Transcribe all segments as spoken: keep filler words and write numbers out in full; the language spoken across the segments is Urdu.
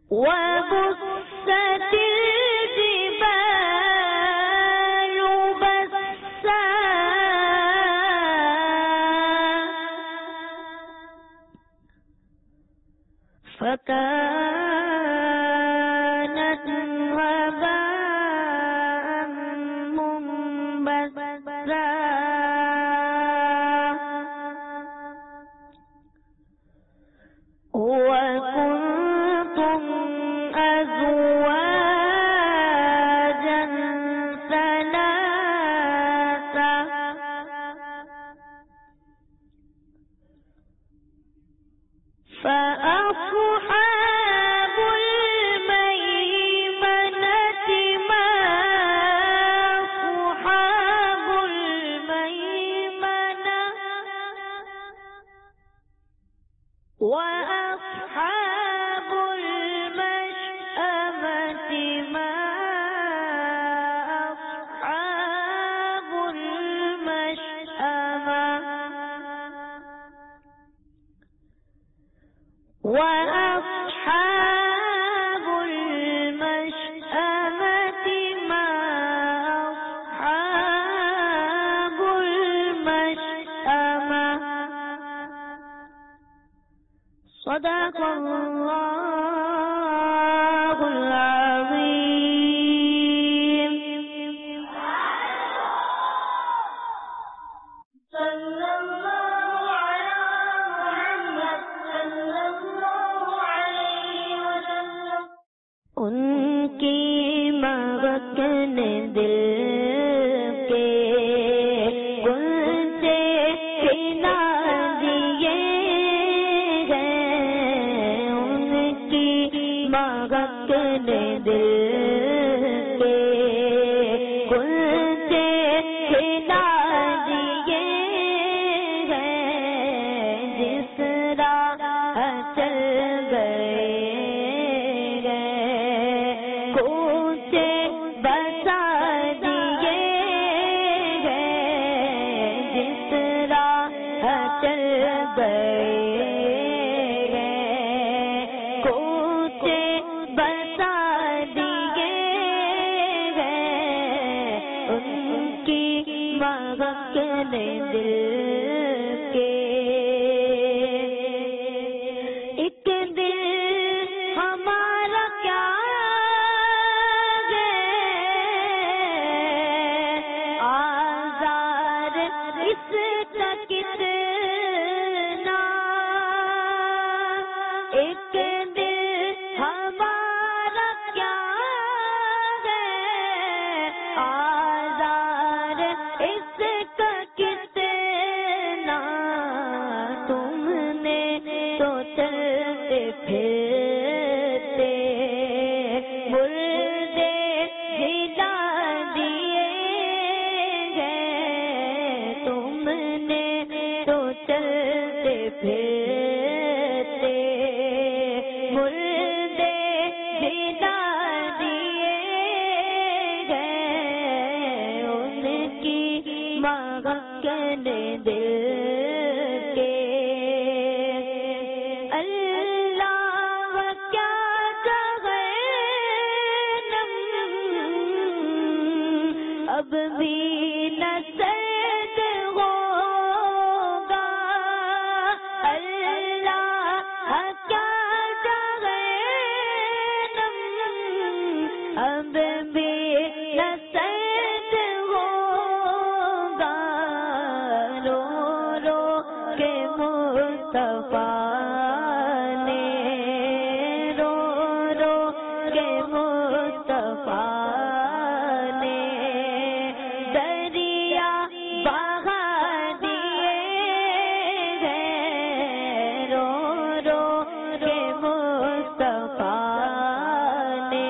وبست الجبال بسا فكانت هباء منبثا وكنتم أزواجا ثلاثة فأصحاب الميمنة ما أصحاب الميمنة وأصحاب المشأمة ما أصحاب المشأمة وأصحاب المشأمة ما أصحاب المشأمة صدق الله العظيم. صلى الله على محمد صلى الله عليه وسلم. ان کی مغکن دل کے گلچے کھلا دیے گئے، ان کی مغکن دل کے گلچے کھلا دیے گئے، جس راہ چل گئے گئے کوچے بسا دیے گئے، جس راہ چل گئے گئے کوچے بسا دیے گئے، ان کی مغکن دل کے ایک دل ہمارا کیا ہے آزار اس کا کتنا، ایک دل ہمارا کیا ہے آزار اس کا کتنا، تم نے تو چلتے پھرتے مردے جلا دیے گئے، تم نے تو چلتے پھرتے مردے جلا دیے گئے، ان کی مغکن دل کے اللہ کیا جہنم اب بھی نہ سرد ہوگا، اللہ کیا جہنم اب بھی نہ سرد ہوگا، رو رو کے مصطفیٰ نے رو رو کے مصطفیٰ نے دریا بہا دیے گئے، رو رو کے مصطفیٰ نے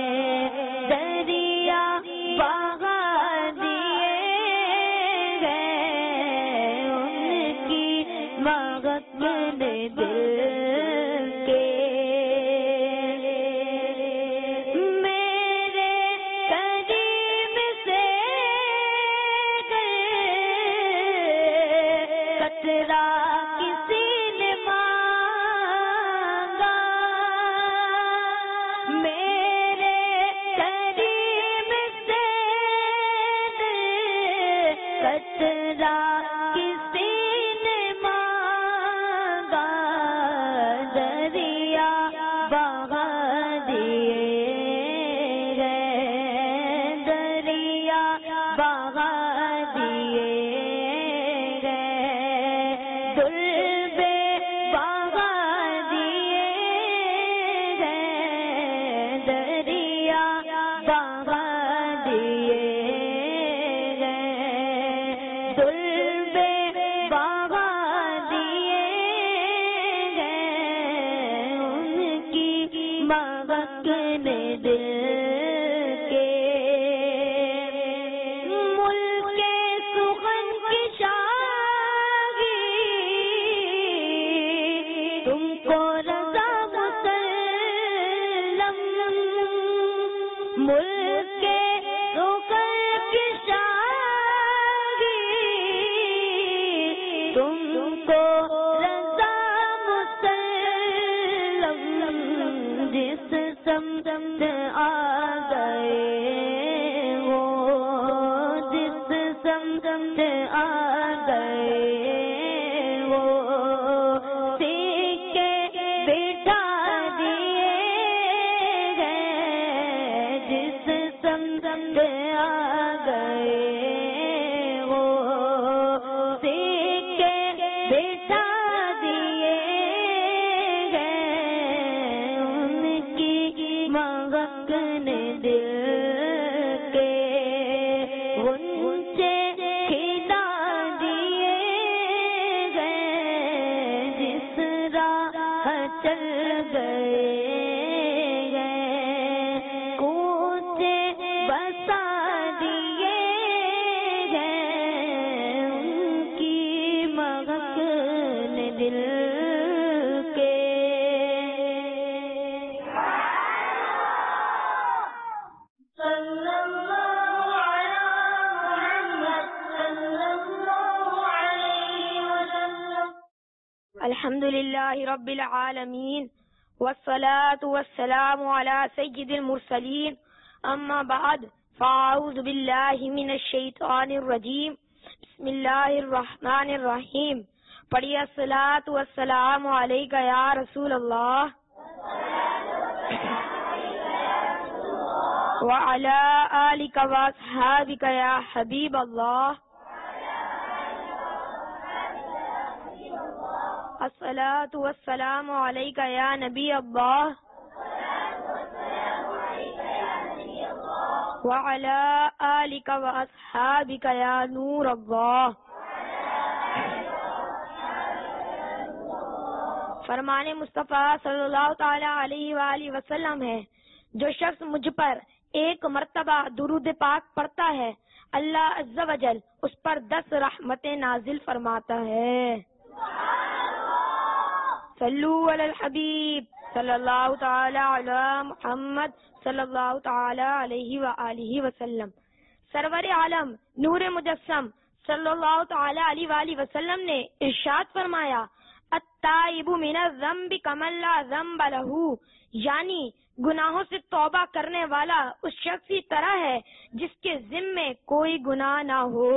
دریا بہا دیے گئے، ان کی مغکن دل کے بہا دیے گئے، دل بے بہا دیے گئے، ان کی مہک نے دل کے، ملک سخن کی شاہی تم کو رضا مسلم، ملک سخن کی شاہی تم کو رضا مسلم، جس سمت آ گئے وہ، جس سمت آ گئے وہ، سیکھے بٹھا دیے گئے، جس سمت آ گئے وہ، سیکھے بٹھا دیے گئے، ان کی مہک نے دل کے غنچے کھلا دیے گئے، جس راہ چل گئے گئے، کوچے بسا دیے گئے، ان کی مہک نے دل کے۔ صلی اللہ علی محمد صلی اللہ علیہ وسلم۔ الحمد للہ رب العالمین والصلاة والسلام على سید المرسلین، اما بعد فاعوذ باللہ من الشیطان الرجیم، بسم اللہ الرحمن الرحیم۔ پڑھیے الصلاة والسلام علیک یا رسول اللہ وعلی آلک واصحابک یا حبیب اللہ، الصلاة والسلام علیک یا نبی اللہ وعلی آلک واصحابک یا نور اللہ۔ فرمان مصطفیٰ صلی اللہ تعالی علیہ وآلہ وسلم ہے، جو شخص مجھ پر ایک مرتبہ درود پاک پڑھتا ہے، اللہ عز و جل اس پر دس رحمتیں نازل فرماتا ہے۔ صلو علی الحبیب صلی اللہ تعالی علی محمد صلی اللہ تعالی علیہ وآلہ وسلم۔ سرور عالم نور مجسم صلی اللہ تعالی علیہ وآلہ وسلم نے ارشاد فرمایا، التائب من الذنب کمن لا ذنب لہ، یعنی گناہوں سے توبہ کرنے والا اس شخص کی طرح ہے جس کے ذمے کوئی گناہ نہ ہو۔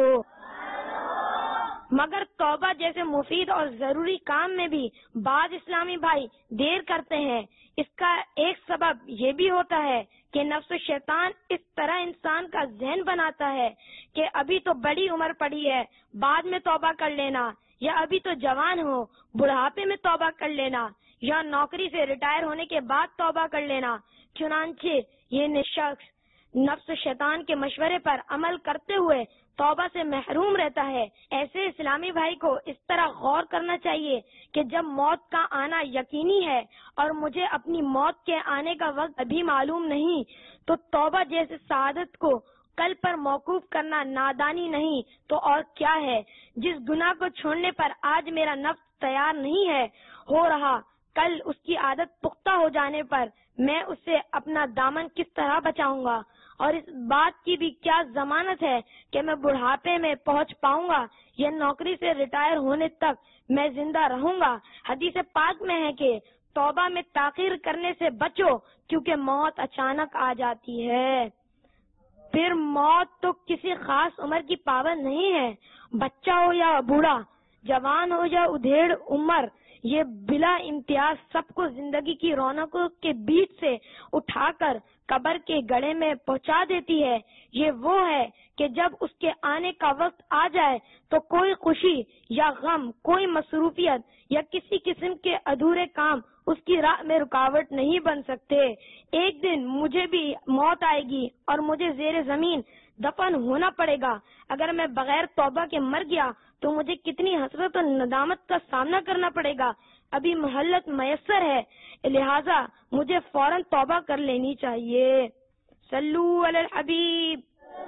مگر توبہ جیسے مفید اور ضروری کام میں بھی بعض اسلامی بھائی دیر کرتے ہیں۔ اس کا ایک سبب یہ بھی ہوتا ہے کہ نفس و شیطان اس طرح انسان کا ذہن بناتا ہے کہ ابھی تو بڑی عمر پڑی ہے، بعد میں توبہ کر لینا، یا ابھی تو جوان ہو، بڑھاپے میں توبہ کر لینا، یا نوکری سے ریٹائر ہونے کے بعد توبہ کر لینا۔ چنانچہ یہ شخص نفس و شیطان کے مشورے پر عمل کرتے ہوئے توبہ سے محروم رہتا ہے۔ ایسے اسلامی بھائی کو اس طرح غور کرنا چاہیے کہ جب موت کا آنا یقینی ہے اور مجھے اپنی موت کے آنے کا وقت ابھی معلوم نہیں، تو توبہ جیسے سعادت کو کل پر موقوف کرنا نادانی نہیں تو اور کیا ہے۔ جس گناہ کو چھوڑنے پر آج میرا نفس تیار نہیں ہے ہو رہا، کل اس کی عادت پختہ ہو جانے پر میں اس سے اپنا دامن کس طرح بچاؤں گا، اور اس بات کی بھی کیا ضمانت ہے کہ میں بڑھاپے میں پہنچ پاؤں گا یا نوکری سے ریٹائر ہونے تک میں زندہ رہوں گا۔ حدیث پاک میں ہے کہ توبہ میں تاخیر کرنے سے بچو کیونکہ موت اچانک آ جاتی ہے۔ پھر موت تو کسی خاص عمر کی پابند نہیں ہے، بچہ ہو یا بوڑھا، جوان ہو یا ادھیڑ عمر، یہ بلا امتیاز سب کو زندگی کی رونقوں کے بیچ سے اٹھا کر قبر کے گڑھے میں پہنچا دیتی ہے۔ یہ وہ ہے کہ جب اس کے آنے کا وقت آ جائے تو کوئی خوشی یا غم، کوئی مصروفیت یا کسی قسم کے ادھورے کام اس کی راہ میں رکاوٹ نہیں بن سکتے۔ ایک دن مجھے بھی موت آئے گی اور مجھے زیر زمین دفن ہونا پڑے گا۔ اگر میں بغیر توبہ کے مر گیا تو مجھے کتنی حسرت اور ندامت کا سامنا کرنا پڑے گا۔ ابھی مہلت میسر ہے، لہذا مجھے فوراً توبہ کر لینی چاہیے۔ صلو علی الحبیب۔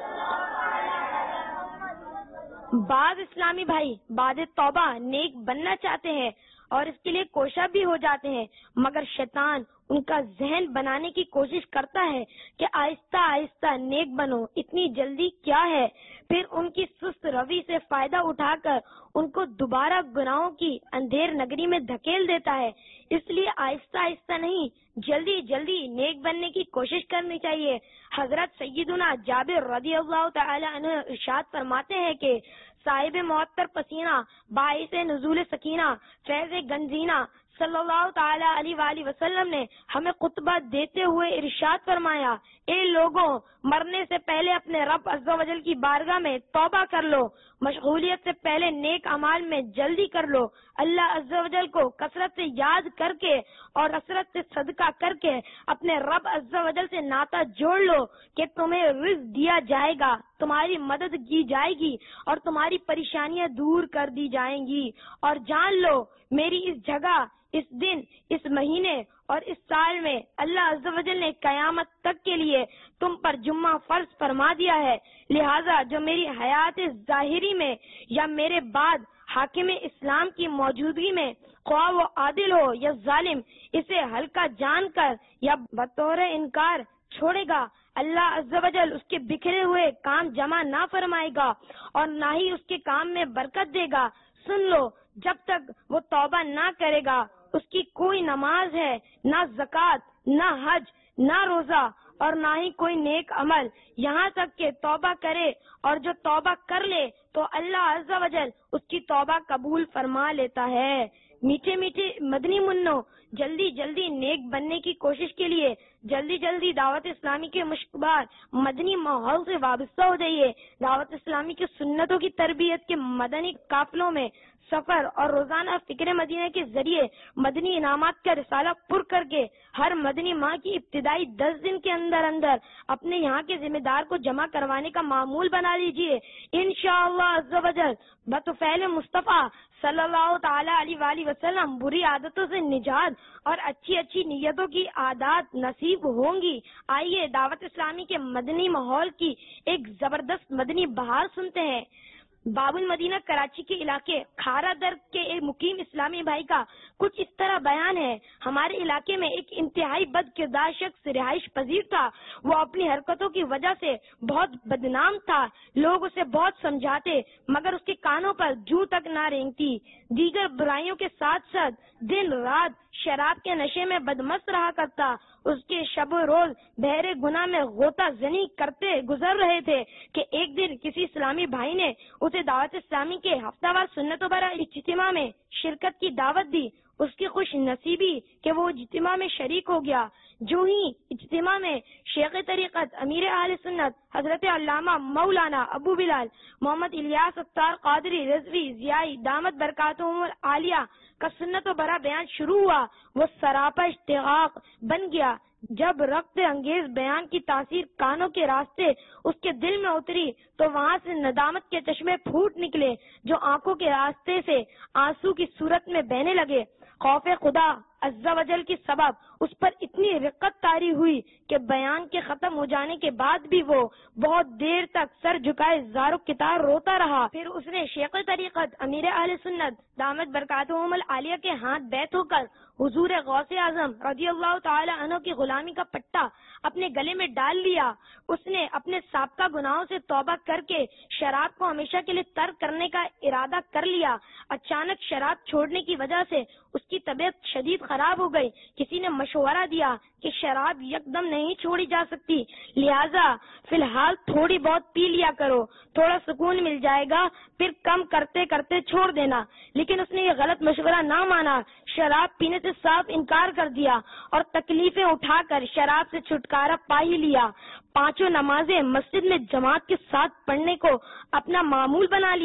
بعض اسلامی بھائی بعد توبہ نیک بننا چاہتے ہیں اور اس کے لیے کوشاں بھی ہو جاتے ہیں، مگر شیطان ان کا ذہن بنانے کی کوشش کرتا ہے کہ آہستہ آہستہ نیک بنو، اتنی جلدی کیا ہے۔ پھر ان کی سست روی سے فائدہ اٹھا کر ان کو دوبارہ گناہوں کی اندھیر نگری میں دھکیل دیتا ہے۔ اس لیے آہستہ آہستہ نہیں، جلدی جلدی نیک بننے کی کوشش کرنی چاہیے۔ حضرت سیدنا جابر رضی اللہ تعالی عنہ ارشاد فرماتے ہیں کہ صاحب معطر پسینہ باعث نزول سکینہ فیض گنزینہ صلی اللہ تعالی علیہ وآلہ وسلم نے ہمیں خطبہ دیتے ہوئے ارشاد فرمایا، اے لوگوں، مرنے سے پہلے اپنے رب عز و جل کی بارگاہ میں توبہ کر لو، مشغولیت سے پہلے نیک اعمال میں جلدی کر لو، اللہ عز و جل کو کثرت سے یاد کر کے اور حسرت سے صدقہ کر کے اپنے رب عز و جل سے ناطہ جوڑ لو کہ تمہیں رزق دیا جائے گا، تمہاری مدد کی جائے گی اور تمہاری پریشانیاں دور کر دی جائیں گی۔ اور جان لو میری اس جگہ، اس دن، اس مہینے اور اس سال میں اللہ عز و جل نے قیامت تک کے لیے تم پر جمعہ فرض فرما دیا ہے، لہٰذا جو میری حیات ظاہری میں یا میرے بعد حاکم اسلام کی موجودگی میں خواہ وہ عادل ہو یا ظالم اسے ہلکا جان کر یا بطور انکار چھوڑے گا، اللہ عز و جل اس کے بکھرے ہوئے کام جمع نہ فرمائے گا اور نہ ہی اس کے کام میں برکت دے گا۔ سن لو، جب تک وہ توبہ نہ کرے گا اس کی کوئی نماز ہے، نہ زکوٰۃ، نہ حج، نہ روزہ اور نہ ہی کوئی نیک عمل، یہاں تک کہ توبہ کرے، اور جو توبہ کر لے تو اللہ عز و جل اس کی توبہ قبول فرما لیتا ہے۔ میٹھے میٹھے مدنی منو، جلدی جلدی نیک بننے کی کوشش کے لیے جلدی جلدی دعوت اسلامی کے مشکبار مدنی ماحول سے وابستہ ہو جائیے۔ دعوت اسلامی کی سنتوں کی تربیت کے مدنی قافلوں میں سفر اور روزانہ فکر مدینہ کے ذریعے مدنی انعامات کا رسالہ پر کر کے ہر مدنی ماہ کی ابتدائی دس دن کے اندر اندر اپنے یہاں کے ذمہ دار کو جمع کروانے کا معمول بنا لیجیے۔ انشاءاللہ عز و جل بطفیل مصطفیٰ صلی اللہ تعالی علیہ وآلہ وسلم بری عادتوں سے نجات اور اچھی اچھی نیتوں کی عادات نصیب ہوں گی۔ آئیے دعوت اسلامی کے مدنی ماحول کی ایک زبردست مدنی بہار سنتے ہیں۔ باب المدینہ کراچی کے علاقے کھارا در کے ایک مقیم اسلامی بھائی کا کچھ اس طرح بیان ہے، ہمارے علاقے میں ایک انتہائی بد کردار شخص رہائش پذیر تھا، وہ اپنی حرکتوں کی وجہ سے بہت بدنام تھا، لوگ اسے بہت سمجھاتے مگر اس کے کانوں پر جوں تک نہ رینگتی، دیگر برائیوں کے ساتھ ساتھ دن رات شراب کے نشے میں بدمست رہا کرتا، اس کے شب و روز بحر گناہ میں غوطہ زنی کرتے گزر رہے تھے کہ ایک دن کسی اسلامی بھائی نے اسے دعوت اسلامی کے ہفتہ وار سنت و برا اجتماع میں شرکت کی دعوت دی۔ اس کی خوش نصیبی کہ وہ اجتماع میں شریک ہو گیا۔ جو ہی اجتماع میں شیخ طریقت امیر اہل سنت حضرت علامہ مولانا ابو بلال محمد الیاس ستار قادری رضوی ضیائی دامت برکاتہم العالیہ کا سنت و برا بیان شروع ہوا، وہ سراپا اشتیاق بن گیا۔ جب رقت انگیز بیان کی تاثیر کانوں کے راستے اس کے دل میں اتری تو وہاں سے ندامت کے چشمے پھوٹ نکلے جو آنکھوں کے راستے سے آنسو کی صورت میں بہنے لگے۔ خوف خدا عز و جل کی سبب اس پر اتنی رقت طاری ہوئی کہ بیان کے ختم ہو جانے کے بعد بھی وہ بہت دیر تک سر جھکائے زار و کتار روتا رہا۔ پھر اس نے شیخ طریقت امیر اہل سنت دامت برکاتہم العالیہ کے ہاتھ بیعت ہو کر حضور غوث اعظم رضی اللہ تعالی عنہ کی غلامی کا پٹا اپنے گلے میں ڈال لیا۔ اس نے اپنے سابقہ گناہوں سے توبہ کر کے شراب کو ہمیشہ کے لیے ترک کرنے کا ارادہ کر لیا۔ اچانک شراب چھوڑنے کی وجہ سے اس کی طبیعت شدید خراب ہو گئی۔ کسی نے مشورہ دیا کہ شراب یکدم نہیں چھوڑی جا سکتی، لہذا فی الحال تھوڑی بہت پی لیا کرو، تھوڑا سکون مل جائے گا، پھر کم کرتے کرتے چھوڑ دینا۔ لیکن اس نے یہ غلط مشورہ نہ مانا، شراب پینے سے صاف انکار کر دیا اور تکلیفیں اٹھا کر شراب سے چھٹکارا پا ہی لیا۔ پانچوں نمازیں مسجد میں جماعت کے ساتھ پڑھنے کو اپنا معمول بنا لیا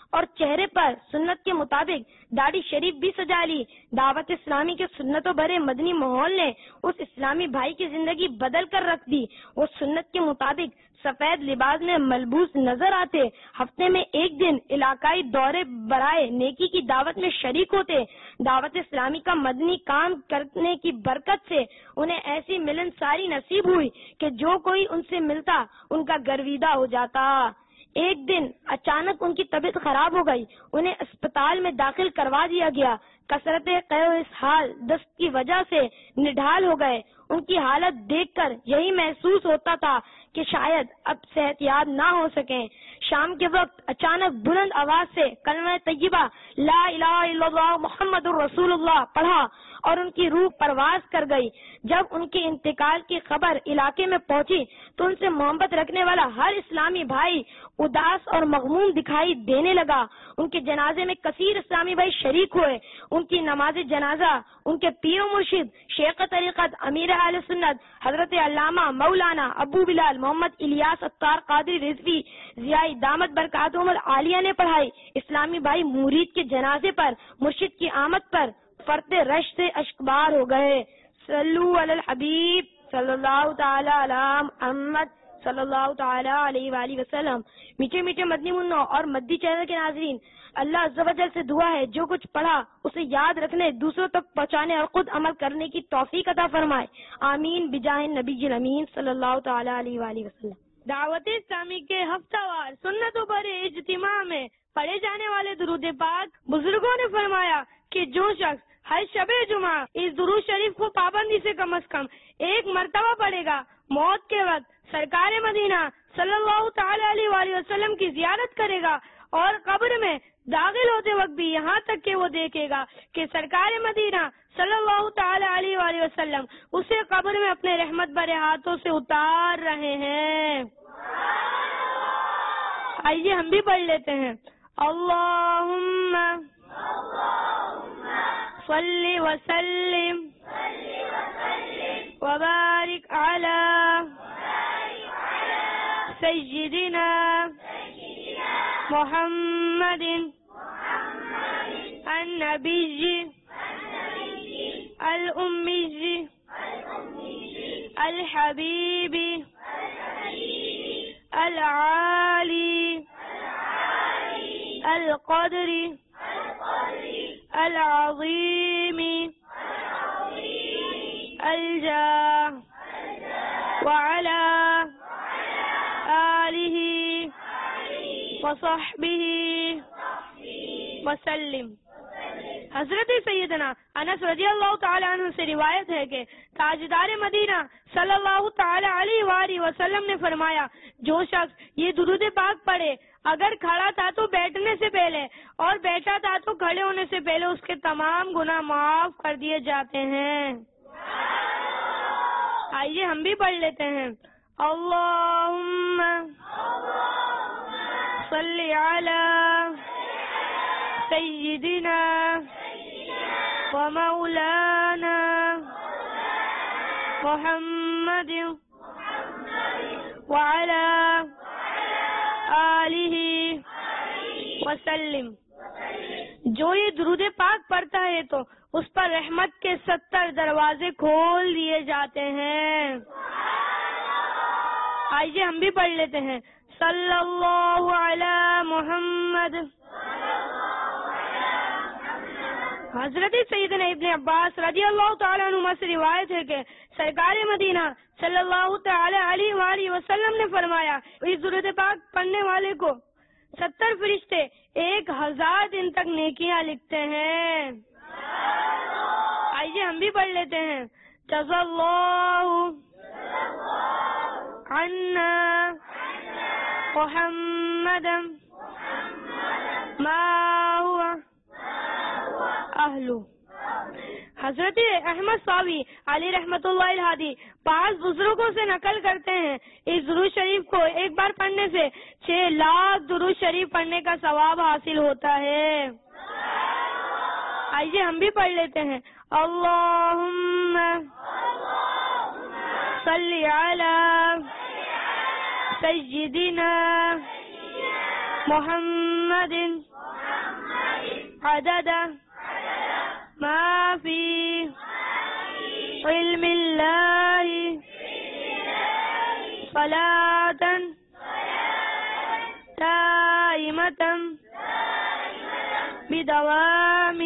اور چہرے پر سنت کے مطابق داڑھی شریف بھی سجا لی۔ دعوت اسلامی کے سنتوں بھرے مدنی ماحول نے اس اسلامی بھائی کی زندگی بدل کر رکھ دی۔ وہ سنت کے مطابق سفید لباس میں ملبوس نظر آتے، ہفتے میں ایک دن علاقائی دورے برائے نیکی کی دعوت میں شریک ہوتے۔ دعوت اسلامی کا مدنی کام کرنے کی برکت سے انہیں ایسی ملنساری نصیب ہوئی کہ جو کوئی ان سے ملتا ان کا گرویدہ ہو جاتا۔ ایک دن اچانک ان کی طبیعت خراب ہو گئی، انہیں اسپتال میں داخل کروا دیا گیا۔ کثرت قے و اسہال دست کی وجہ سے نڈھال ہو گئے۔ ان کی حالت دیکھ کر یہی محسوس ہوتا تھا کہ شاید اب صحت یاب نہ ہو سکیں۔ شام کے وقت اچانک بلند آواز سے کلمہ طیبہ لا الہ الا اللہ محمد الرسول اللہ پڑھا اور ان کی روح پرواز کر گئی۔ جب ان کے انتقال کی خبر علاقے میں پہنچی تو ان سے محبت رکھنے والا ہر اسلامی بھائی اداس اور مغموم دکھائی دینے لگا۔ ان کے جنازے میں کثیر اسلامی بھائی شریک ہوئے۔ ان کی نماز جنازہ ان کے پیر و مرشد شیخ طریقت امیر اہل سنت حضرت علامہ مولانا ابو بلال محمد الیاس اتار قادری رضوی ضیائی دامت برکاتہم العالیہ نے پڑھائی۔ اسلامی بھائی مرید کے جنازے پر مرشد کی آمد پر فرط رش سے اشکبار ہو گئے۔ صلو علی الحبیب صلی اللہ تعالی علی محمد صلی اللہ تعالی علیہ وآلہ وسلم۔ میٹھے میٹھے مدنی منوں اور مدی چینل کے ناظرین، اللہ عز و جل سے دعا ہے جو کچھ پڑھا اسے یاد رکھنے، دوسروں تک پہنچانے اور خود عمل کرنے کی توفیق عطا فرمائے، آمین بجاہ نبی الامین صلی اللہ تعالی علیہ وآلہ وسلم۔ دعوت اسلامی کے ہفتہ وار سنتوں بھرے اجتماع میں پڑھے جانے والے درود پاک، بزرگوں نے فرمایا کہ جو شخص ہر شب جمعہ اس درود شریف کو پابندی سے کم از کم ایک مرتبہ پڑھے گا، موت کے وقت سرکار مدینہ صلی اللہ تعالی علیہ وآلہ وسلم کی زیارت کرے گا اور قبر میں داخل ہوتے وقت بھی یہاں تک کہ وہ دیکھے گا کہ سرکار مدینہ صلی اللہ تعالی علیہ وآلہ وسلم اسے قبر میں اپنے رحمت بھرے ہاتھوں سے اتار رہے ہیں۔ آئیے ہم بھی پڑھ لیتے ہیں۔ اللہم صلی وسلم وبارک علی سیدنا محمد النبی الأمی الحبیب العالی القدر العظیم الجاہ وعلی آلہ وصحبہ وسلم۔ حضرت سیدنا انس رضی اللہ تعالی عنہ سے روایت ہے کہ تاجدار مدینہ صلی اللہ تعالی علیہ وآلہ وسلم نے فرمایا، جو شخص یہ درود پاک پڑھے اگر کھڑا تھا تو بیٹھنے سے پہلے اور بیٹھا تھا تو کھڑے ہونے سے پہلے اس کے تمام گناہ معاف کر دیے جاتے ہیں۔ آئیے ہم بھی پڑھ لیتے ہیں۔ اللہم صلی علی سیدنا و مولانا محمد وعلی آلہ وسلم۔ جو یہ درود پاک پڑھتا ہے تو اس پر رحمت کے ستر دروازے کھول دیے جاتے ہیں۔ آئیے ہم بھی پڑھ لیتے ہیں۔ صلی اللہ علی محمد۔ حضرت سیدنا ابن عباس رضی اللہ تعالیٰ عنہ سے روایت ہے کہ سرکار مدینہ صلی اللہ تعالی علیہ وآلہ وسلم نے فرمایا، اس درود پاک پڑھنے والے کو ستر فرشتے ایک ہزار دن تک نیکیاں لکھتے ہیں۔ آئیے ہم بھی پڑھ لیتے ہیں۔ جزا اللہ عنا محمد ما هو اہلو۔ حضرت احمد صاوی علی رحمت اللہ الہادی پانچ بزرگوں سے نقل کرتے ہیں، اس درود شریف کو ایک بار پڑھنے سے چھ لاکھ درود شریف پڑھنے کا ثواب حاصل ہوتا ہے۔ آئیے ہم بھی پڑھ لیتے ہیں۔ اللہم صلی علی سیدنا محمد عدد ما في علم الله صلاة دائمة بدوام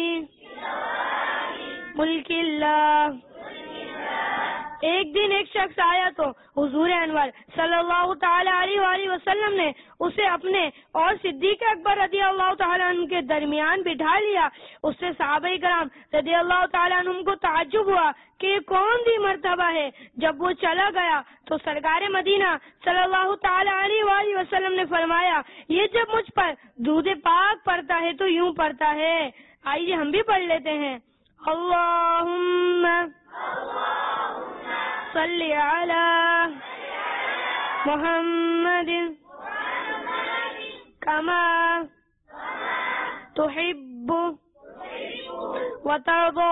ملک اللہ. ایک دن ایک شخص آیا تو حضور انور صلی اللہ تعالی علیہ وآلہ وسلم نے اسے اپنے اور صدیق اکبر رضی اللہ تعالیٰ عنہ کے درمیان بٹھا لیا. اس سے صحابہ کرام رضی اللہ تعالیٰ عنہ کو تعجب ہوا کہ یہ کون سی مرتبہ ہے. جب وہ چلا گیا تو سرکار مدینہ صلی اللہ تعالی علیہ وآلہ وسلم نے فرمایا یہ جب مجھ پر درود پاک پڑھتا ہے تو یوں پڑھتا ہے. آئیے ہم بھی پڑھ لیتے ہیں. اللہم صلی علی محمد کما تحب وترضى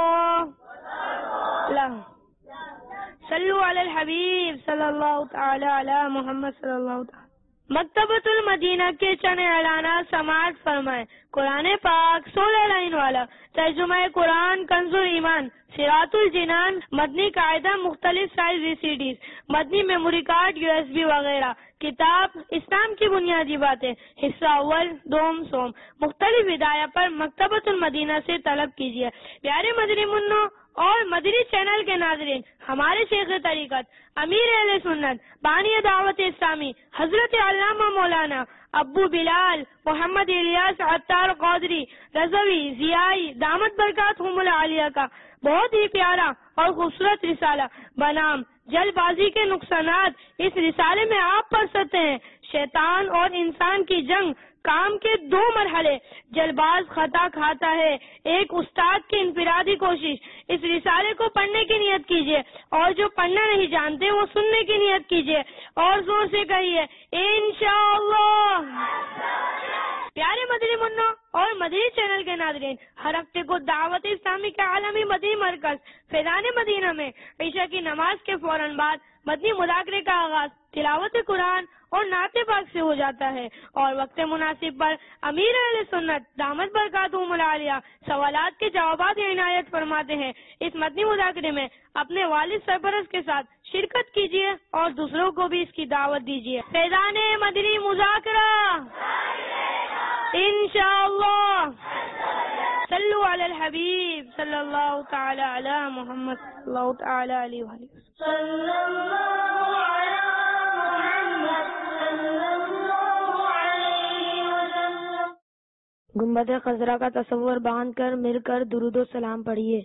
له. صلو علی الحبیب صلی اللہ تعالی علی محمد صلی اللہ تعالی. مکتبۃ المدینہ کے چند اعلانات سماعت فرمائیں. قرآن پاک سولہ لائن والا ترجمہ قرآن کنز ایمان صراط الجنان مدنی قاعدہ مختلف سائز وی سی ڈیز مدنی memory card U S B وغیرہ. کتاب اسلام کی بنیادی باتیں حصہ اول دوم سوم مختلف ہدایہ پر مکتبۃ المدینہ سے طلب کیجیے. پیارے مدنی منوں اور مدنی چینل کے ناظرین، ہمارے شیخ طریقت امیر اہل سنت بانی دعوت اسلامی حضرت علامہ مولانا ابو بلال محمد الیاس عطار قادری رضوی ضیائی دامت برکاتہم العالیہ کا بہت ہی پیارا اور خوبصورت رسالہ بنام جل بازی کے نقصانات اس رسالے میں آپ پڑھ سکتے ہیں. شیطان اور انسان کی جنگ کام کے دو مرحلے. جلباز خطا کھاتا ہے. ایک استاد کی انفرادی کوشش. اس رسالے کو پڑھنے کی نیت کیجیے اور جو پڑھنا نہیں جانتے وہ سننے کی نیت کیجیے اور زور سے کہیے انشاءاللہ. پیارے مدنی منوں اور مدنی چینل کے ناظرین، ہر ہفتے کو دعوت اسلامی کے عالمی مدنی مرکز فیضان مدینہ میں عشاء کی نماز کے فوراً بعد مدنی مذاکرے کا آغاز تلاوت قرآن اور نعت پاک سے ہو جاتا ہے اور وقت مناسب پر امیر اہل سنت دامت برکاتہم العالیہ سوالات کے جوابات عنایت فرماتے ہیں. اس مدنی مذاکرے میں اپنے والد سرپرست کے ساتھ شرکت کیجیے اور دوسروں کو بھی اس کی دعوت دیجیے. فیضان مدنی مذاکرہ انشاءاللہ. صلو علی الحبیب صلی اللہ تعالی علی محمد صلی اللہ تعالی علیہ وآلہ وسلم. صلی اللہ علی محمد صلی اللہ علیہ وسلم. گنبد خضرا کا تصور باندھ کر مل کر درود و سلام پڑھیے.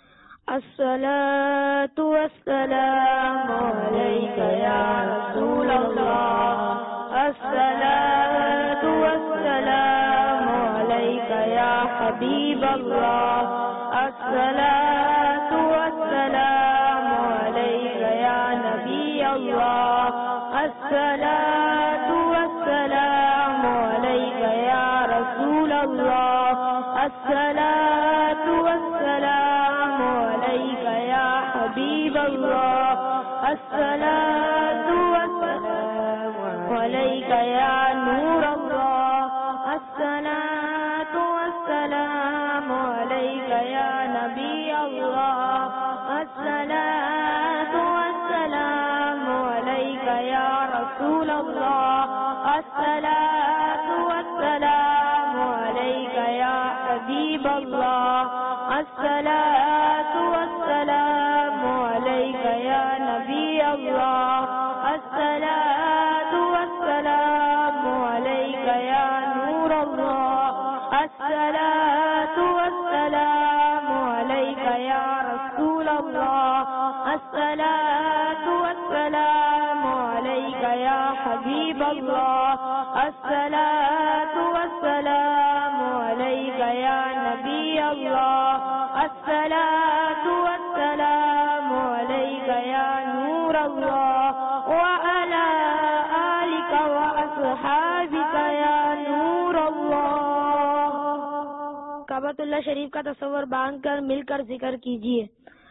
الصلاۃ والسلام علیک یا رسول اللہ. الصلاۃ والسلام علیک یا حبیب اللہ. الصلاۃ والسلام علیک یا نبی اللہ. الصلاۃ والسلام علیک یا رسول اللہ. الصلاۃ والسلام علیک یا حبیب اللہ. الصلاۃ والسلام علیک یا نور اللہ. الصلاۃ والسلام علیک یا نبی اللہ. الصلاۃ والسلام علیک یا رسول اللہ. الصلاۃ والسلام علیک یا حبیب اللہ. الصلاۃ والسلام علیک یا نبی اللہ. الصلاۃ والسلام علیک یا نور اللہ. الصلاۃ والسلام علیک یا رسول اللہ. الصلاۃ والسلام علیک یا حبیب اللہ. الصلاۃ والسلام علیک یا نبی اللہ. الصلاۃ والسلام علیک یا نور اللہ. وعلی آلک واصحابک یا نور اللہ. کعبۃ اللہ شریف کا تصور باندھ کر مل کر ذکر کیجیے.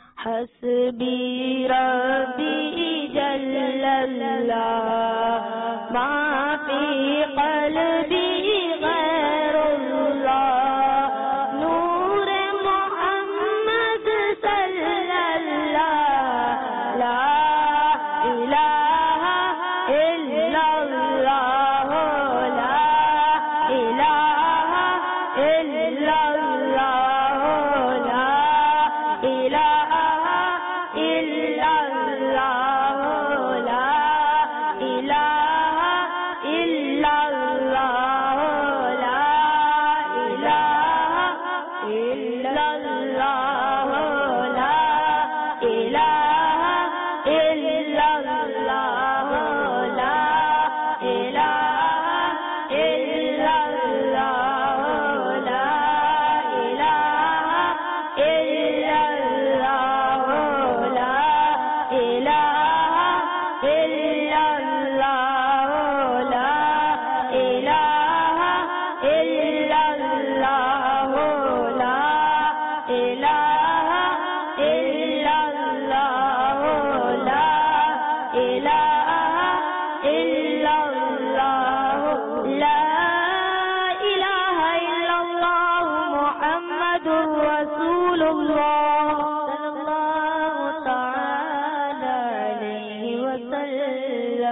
حسبی ربی جل اللہ ما فی قلبی غیر اللہ.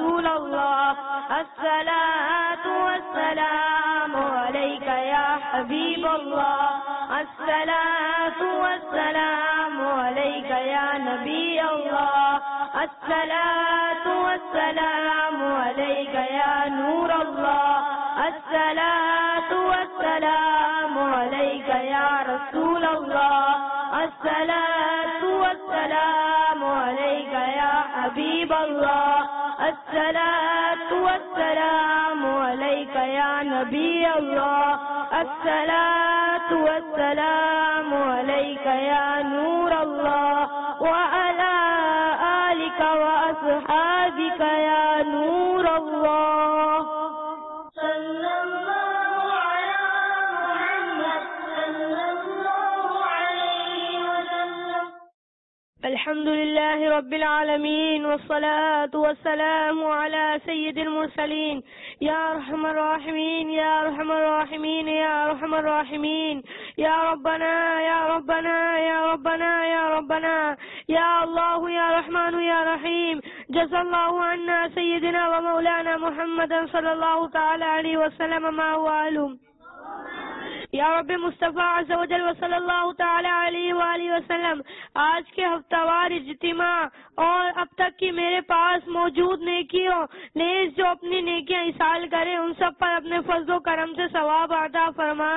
رسول اللہ الصلاۃ والسلام علیک یا حبیب اللہ الصلاۃ والسلام علیک یا نبی اللہ الصلاۃ والسلام علیک یا نور اللہ الصلاۃ والسلام علیک یا رسول اللہ الصلاۃ والسلام علیک یا حبیب اللہ الصلاۃ والسلام علیک یا نبی اللہ الصلاۃ والسلام علیک یا نور اللہ وعلی آلک واصحابک یا نور اللہ صلی اللہ علی محمد صلی اللہ علیہ وسلم. الحمد لله رب العالمين والصلاة والسلام على سيد المرسلين يا أرحم الراحمين يا أرحم الراحمين يا أرحم الراحمين يا ربنا يا ربنا يا ربنا يا ربنا يا الله يا رحمن يا رحيم جزا الله عنا سيدنا ومولانا محمدا صلى الله تعالى عليه وسلم ما هو أهله یا رب مصطفیٰ عز و جل و صلی اللہ تعالی علیہ وآلہ وسلم. آج کے ہفتہ وار اجتماع اور اب تک کی میرے پاس موجود نیکیوں نیز جو اپنی نیکیاں ایصال کرے ان سب پر اپنے فضل و کرم سے ثواب عطا فرما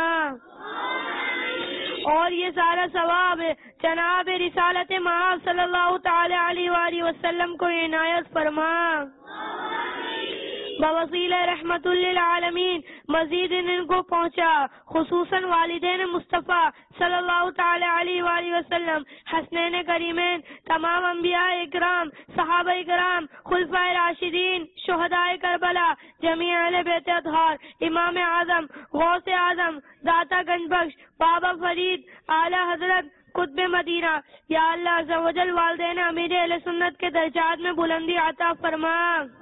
اور یہ سارا ثواب جناب رسالت مآب صلی اللہ تعالی علیہ وآلہ وسلم کو عنایت فرما بوسیلہ رحمت للعالمین. مزید ان کو پہنچا خصوصاً والدین مصطفیٰ صلی اللہ تعالی علیہ وآلہ وسلم حسنین کریمین تمام انبیاء اکرام صحابہ اکرام خلفائے راشدین شہداء کربلا جمیع اہل بیت اطہار امام اعظم غوث اعظم داتا گنج بخش بابا فرید اعلی حضرت قطب مدینہ. یا اللہ عز و جل والدین امیر اہل سنت کے درجات میں بلندی عطا فرما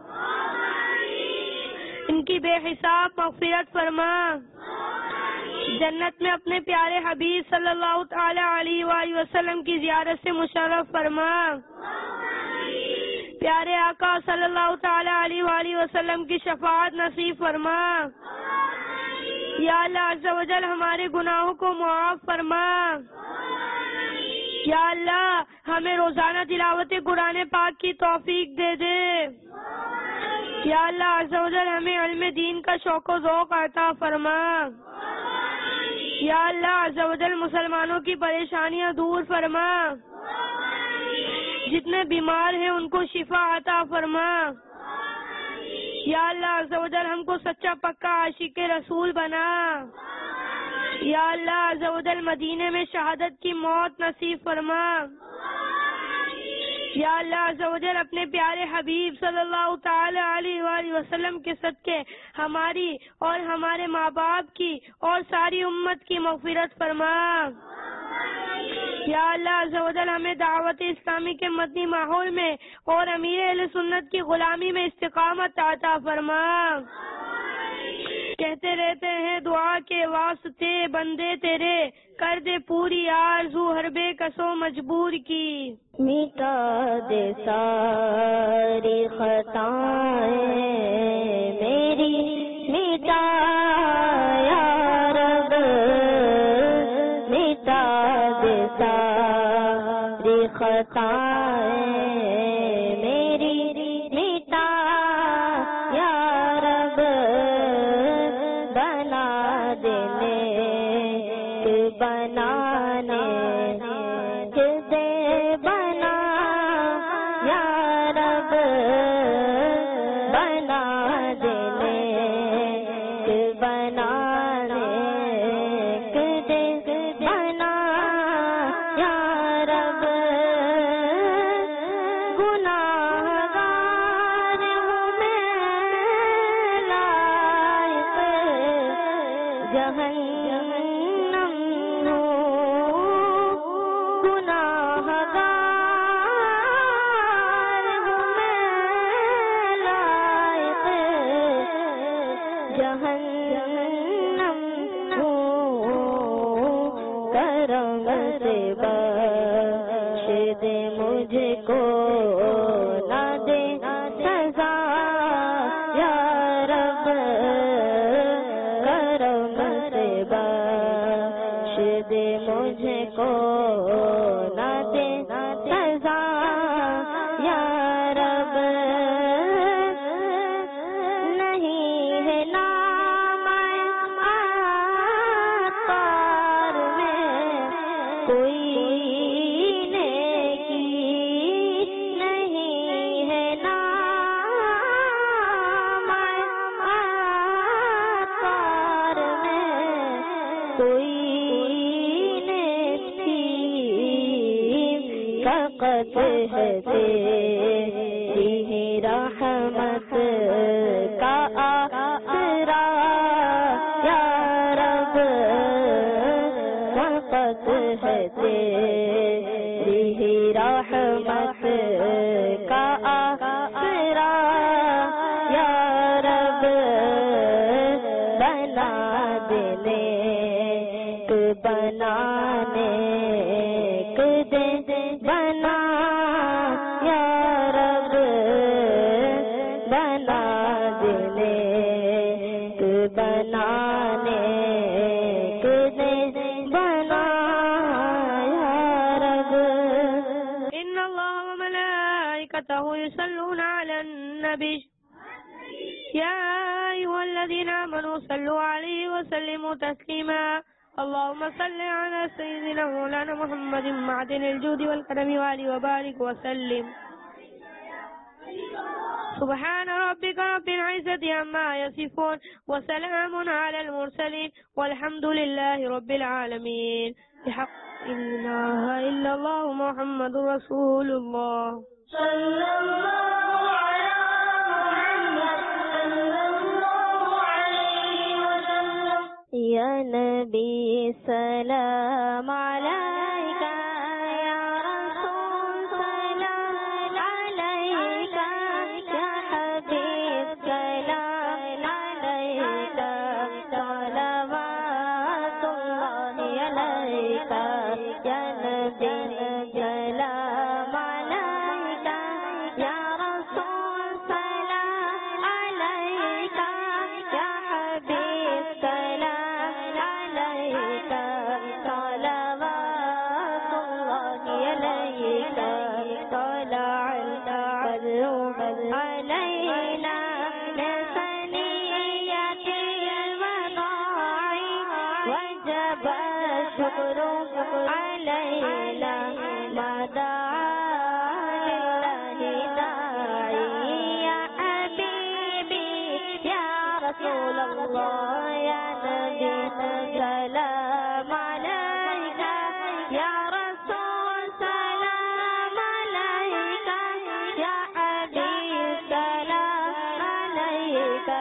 ان کی بے حساب مغفرت فرما جنت میں اپنے پیارے حبیب صلی اللہ تعالی علیہ وآلہ وسلم کی زیارت سے مشرف فرما پیارے آقا صلی اللہ تعالی علیہ وآلہ وسلم کی شفاعت نصیب فرما. یا اللہ عز و جل ہمارے گناہوں کو معاف فرما. یا اللہ ہمیں روزانہ تلاوت قرآن پاک کی توفیق دے دے. یا اللہ عز و جل ہمیں علم دین کا شوق و ذوق عطا فرما. یا اللہ عز و جل مسلمانوں کی پریشانیاں دور فرما. جتنے بیمار ہیں ان کو شفا عطا فرما. یا اللہ عز و جل ہم کو سچا پکا عاشق رسول بنا. یا اللہ عز و جل مدینے میں شہادت کی موت نصیب فرما. یا اللہ عز و جل اپنے پیارے حبیب صلی اللہ تعالی علیہ وآلہ وسلم کے صدقے ہماری اور ہمارے ماں باپ کی اور ساری امت کی مغفرت فرما. یا اللہ عز و جل ہمیں دعوت اسلامی کے مدنی ماحول میں اور امیر اہل سنت کی غلامی میں استقامت عطا فرما. کہتے رہتے ہیں دعا کے واسطے بندے تیرے کر دے پوری آرزو ہر بے کسو مجبور کی. مٹا دے ساری خطائیں میری مٹا یا رب مٹا دے ساری خطائیں میری مٹا یا رب بنا دینے بنانے دے بنا یا رب بنا دینے بنانے دے بنا یا رب گناہگار ہوں میں لائق جہنم ہوں گناہگار ہوں میں لائق جہنم ہوں کرم سے بخش دے مجھ کو نہ دے سزا دے مجھ کو نہ دے سزا یا رب نہیں ہے نام عطار میں کوئی نیکی نہیں ہے نام عطار میں کوئی نیکی فقط ہے تیری رحمت کا آسرا یا رب فقط ہے تیری رحمت کا آسرا یا رب بنا دینے بنانے دے بنا یا رب بنا دینے بنانے دے بنا یا رب إن الله وملائكته يصلون على النبي يا أيها الذين آمنوا صلوا عليه وسلموا تسليما اللهم صل على سيدنا مولانا محمد معدن الجود والكرم وآله وبارك وسلم سبحان ربك رب العزة عما يصفون وسلام على المرسلين والحمد لله رب العالمين بحق لا إله إلا الله محمد رسول الله صلى الله على محمد صلى الله عليه وسلم یا نبی سلام علیکہ یا رسول سلام علیکہ یا حبیب سلام علیکہ صلوات اللہ علیکہ یا نبی سلام علیکہ یا رسول سلام علیکہ یا حبیب سلام شکر علینا مدار داعی یا حبیبی یا رسول اللہ یا نبی سلام علیکہ یا رسول سلام علیکہ یا حبیب سلام علیکہ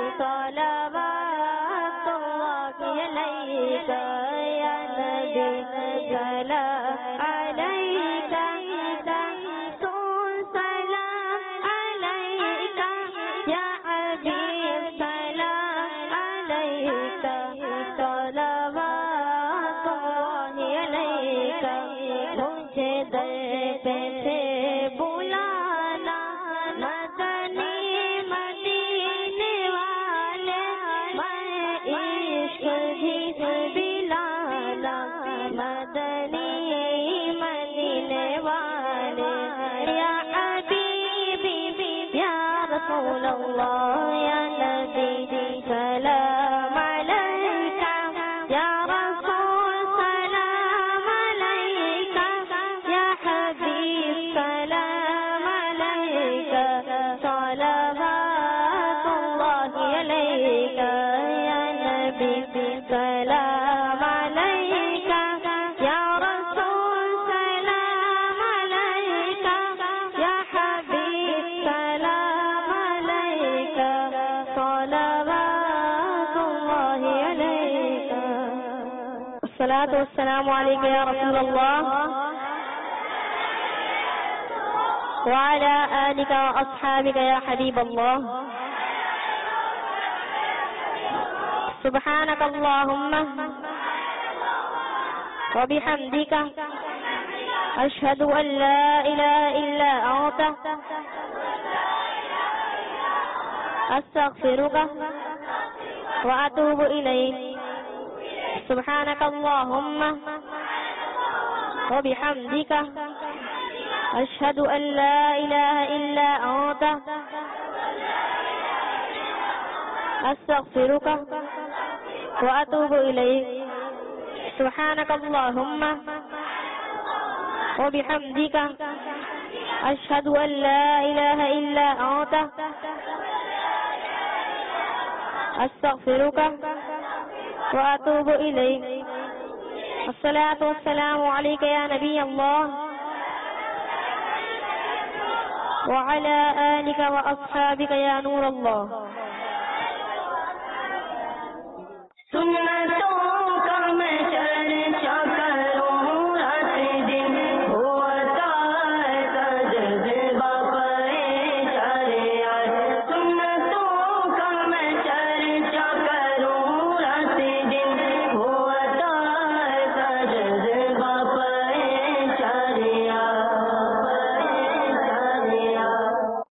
صلوات اللہ علیکہ یا نبی سلام علیکہ رسول سلام علیکہ یا حبیب سلام علیکہ صلوات اللہ علیکہ مجھے در پہ سے بلانا مدنی مدینے والے میں عشق بھی بلانا مدنی مدینے والے یا حبیبی یا رسول اللہ یا نبی سلام علیکہ یا رسول سلام علیکہ یا حبیب سلام علیکہ صلوات اللہ علیکہ یا نبی سلام علیکہ یا رسول سلام علیکہ یا حبیب سلام علیکہ صلوات اللہ علیکہ الصلاة والسلام علیکہ یا رسول اللہ وعلى آلك وأصحابك يا حبيب الله سبحانك اللهم وبحمدك أشهد أن لا إله إلا أنت أستغفرك وأتوب إليك سبحانك اللهم وبحمدك أشهد أن لا إله إلا أنت أستغفرك وأتوب إليك سبحانك اللهم وبحمدك أشهد أن لا إله إلا أنت أستغفرك وأتوب إليك الصلاة والسلام عليك يا نبي الله وعلى آلك وأصحابك يا نور الله.